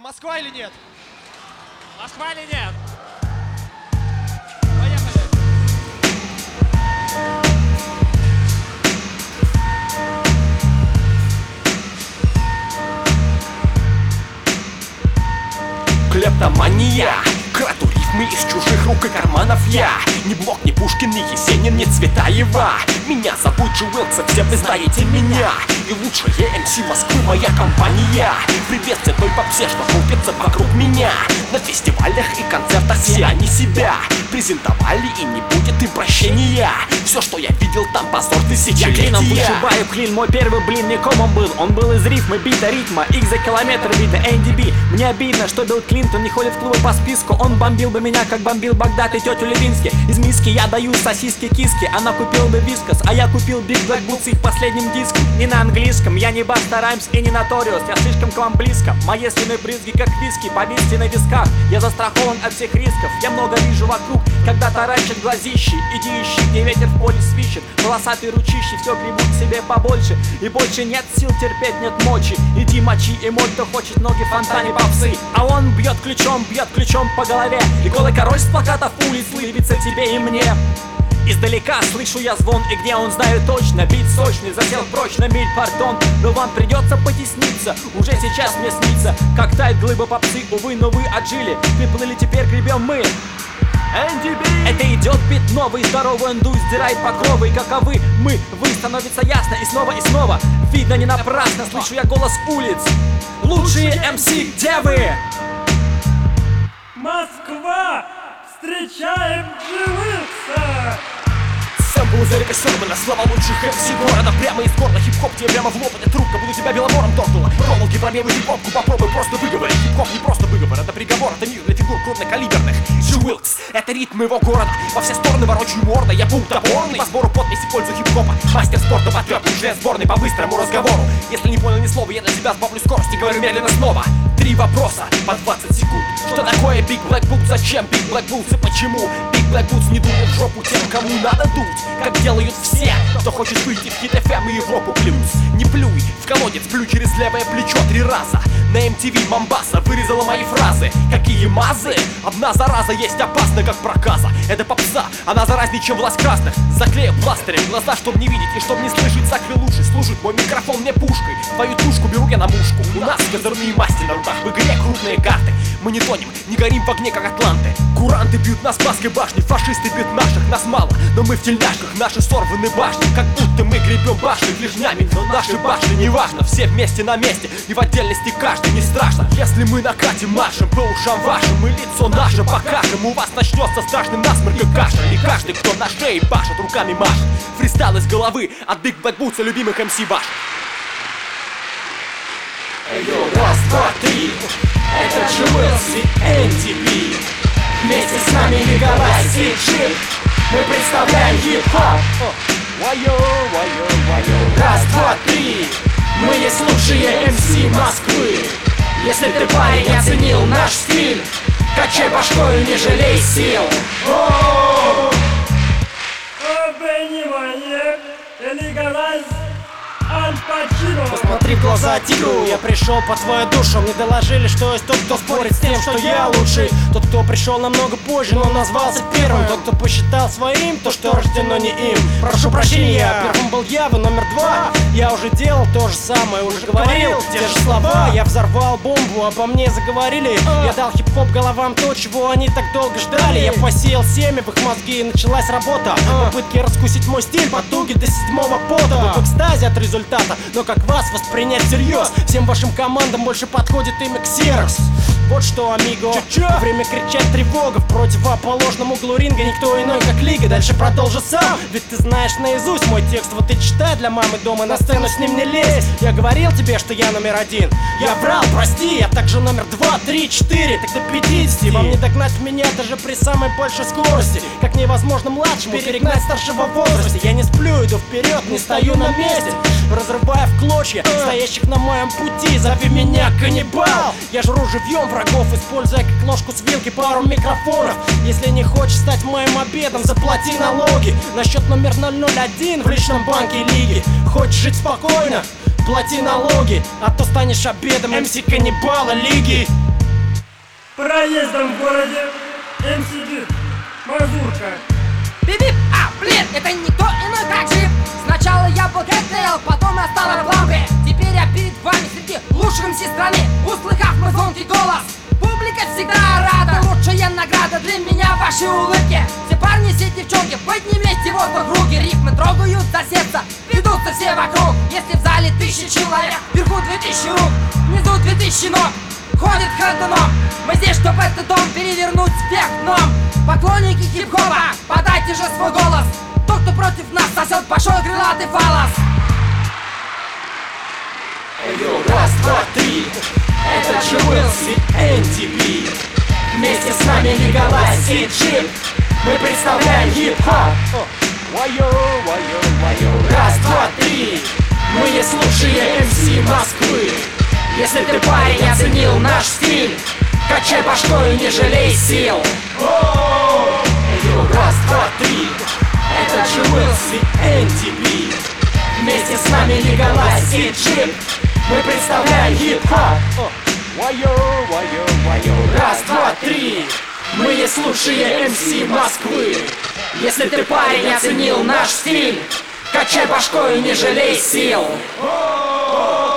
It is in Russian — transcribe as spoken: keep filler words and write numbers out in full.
Это Москва или нет? Москва или нет? Поехали. Клептомания, краду рифмы из чужих рук и карманов я. Ни Блок, ни Пушкин, ни Есенин, ни Цветаева. Меня зовут Джо Уилкс, все вы знаете меня. И лучшая эм си Москвы моя компания. Приветствие той попсе, что крутится вокруг меня. На фестивалях и концертах все они себя презентовали, и не будет им прощения. Все, что я видел там, позор тысячелетия. Я клином вышибаю клин, мой первый блин не комом был. Он был из рифмы, бита, ритма, их за километр видно, эн ди би. Мне обидно, что Билл Клинтон не ходит в клубы по списку. Он бомбил бы меня, как бомбил Багдад и тетю Левински. Из миски я даю сосиски киски. Она купила бы вискас, а я купил Биг Блэк Бутс их последним диском. Не на английском, я не Баста Раймс и не Ноториус. Я слишком к вам близко, мои слюны брызги как виски. Повисьте на висках, я застрахован от всех рисков. Я много вижу вокруг, когда таращат глазищи. Иди ищи, где ветер в поле свищет. Волосатые ручищи все гребут к себе побольше. И больше нет сил терпеть, нет мочи. Иди мочи и мой, кто хочет ноги в фонтане попсы. А он бьет ключом, бьет ключом по голове. И голый король с плакатов улиц лыбится тебе и мне. Издалека слышу я звон, и где он, знаю точно. Бит сочный, засел прочно, миль, пардон. Но вам придется потесниться, уже сейчас мне снится. Как тает глыба попсы, увы, но вы отжили. Приплыли, теперь гребем мы. эн ди би. Это идет бит новый, здоровый эндуй, сдирай покровы. И каковы мы, вы, становится ясно. И снова, и снова, видно не напрасно. Слышу я голос улиц. Лучшие эм си, где вы? Москва! Встречаем Джо Уилкса! Сэмпл из Эрика Сермана, слова лучших эм си города. Прямо из горла, хип-хоп тебе прямо в лоб. Это трубка, буду тебя беломором торкнула. Проволоки, пробелы, хип-хопку, попробуй просто выговорить. Хип-хоп не просто выговор, это приговор. Это мир для фигур крупнокалиберных. Джо Уилкс, это ритм его города. Во все стороны ворочаю морда, я пункт опорный. По сбору подписи в пользу хип-хопа. Мастер спорта, подтвержден член сборной по быстрому разговору. Если не понял ни слова, я на тебя сбавлю скорость и говорю медленно снова. Три вопроса по двадцать секунд. Что такое Big Black Boots? Зачем Big Black Boots и почему Big Black Boots не дует в жопу тем, кому надо дуть? Как делают все, кто хочет выйти в Хит эф эм и Европу плюс. Не плюй в колодец, плюй через левое плечо три раза. На эм ти ви Момбаса вырезала мои фразы. Какие мазы? Одна зараза есть опасна, как проказа. Это попса, она заразнее, чем власть красных. Заклею пластырем глаза, чтоб не видеть и чтоб не слышать. Закрыл уши, служит мой микрофон мне пушкой. Твою тушку беру я на мушку. У нас козырные масти на руках, в игре крупные карты. Мы не тонем, не горим в огне, как атланты. Куранты бьют на Спасской башне, фашисты бьют наших, нас мало. Но мы в тельняшках, наши сорваны башни. Как будто мы гребем башни лежнями, но наши башни неважно. Все вместе на месте, и в отдельности каждый, не страшно. Если мы накатим маршем по ушам вашим, мы лицо наше покажем. У вас начнется страшный насморк и кашель. И каждый, кто на шее пашет, руками машет. Фристайл из головы от Big Black Boots любимых эм си ваших. Йо, раз, два, три. Это Джо Уилкс и эн ди би. Вместе с нами Мегалайз и Джип. Мы представляем хип-хоп. Вайо, вайо, вайо. Раз, два, три. Мы есть лучшие эм си Москвы. Если ты, парень, оценил наш стиль, качай башкой, не жалей сил. О-о-о. Внимание! Мегалайз! Аль Пачино! Посмотри в глаза тигру, я пришел по твою душу. Мне доложили, что есть тот, кто спорит с тем, что я лучший. Тот, кто пришел намного позже, но назвался первым. Тот, кто посчитал своим то, что рождено не им. Прошу прощения, первым был я, вы номер два. Я уже делал то же самое, уже говорил те же слова. Я взорвал бомбу, обо мне заговорили. Я дал хип-хоп головам то, чего они так долго ждали. Я посеял семя в их мозги, и началась работа. Попытки раскусить мой стиль, потуги до седьмого пота. Вы в экстазе от результата. Но как вас воспринять всерьез? Всем вашим командам больше подходит имя Ксерокс. Вот что, амиго, время кричать тревога. В противоположном углу ринга никто иной, как Лига. Дальше продолжи сам, ведь ты знаешь наизусть мой текст. Вот и читай для мамы дома, на сцену с ним не лезь. Я говорил тебе, что я номер один. Я врал, прости, я также номер два, три, четыре, так до пятидесяти. Вам не догнать меня даже при самой большой скорости. Как невозможно младшему перегнать старшего в возрасте. Я не сплю, иду вперед, не стою на месте, разрывая в клочья стоящих на моем пути. Зови меня каннибал. Я жру живьем врагов, используя как ложку с вилки пару микрофонов. Если не хочешь стать моим обедом, заплати налоги на счет номер ноль ноль один в личном банке Лиги. Хочешь жить спокойно? Плати налоги, а то станешь обедом эм си каннибала Лиги. проездом в городе эм си Джи, Мазурка. Бип-бип, а, блин, это никто иной как Джип. Сначала я был Кэттейл, потом я стала в лампе. Теперь я перед вами среди лучших эм си страны. Услыхав мой звонкий голос, публика всегда рада. Лучшая награда для меня ваши улыбки. Все парни, все девчонки, поднимите воздух руки. Рифмы трогают за сердце, ведутся все вокруг. Если в зале тысячи человек, вверху две тысячи рук, внизу две тысячи ног, ходит ходуном. Мы здесь, чтоб этот дом перевернуть вверх дном. Поклонники хип-хопа, подайте же свой голос. Тот, кто против нас сосет большой крылатый фалос. Раз, два, три. Это Джи Уилси, эн ди би. Вместе с нами Лигалайз и Джип. Мы представляем хип-хоп. Раз, два, три. Мы есть лучшие эм си Москвы. Если ты, парень, оценил наш стиль, качай башкой, не жалей сил. Раз, два, три. Это Джи Уилси, эн ди би. Вместе с нами Лигалайз и Джип. Мы представляем хип-хоп. Раз, два, три. Мы есть лучшие эм си Москвы. Если ты, парень, оценил наш стиль, качай башкой, не жалей сил.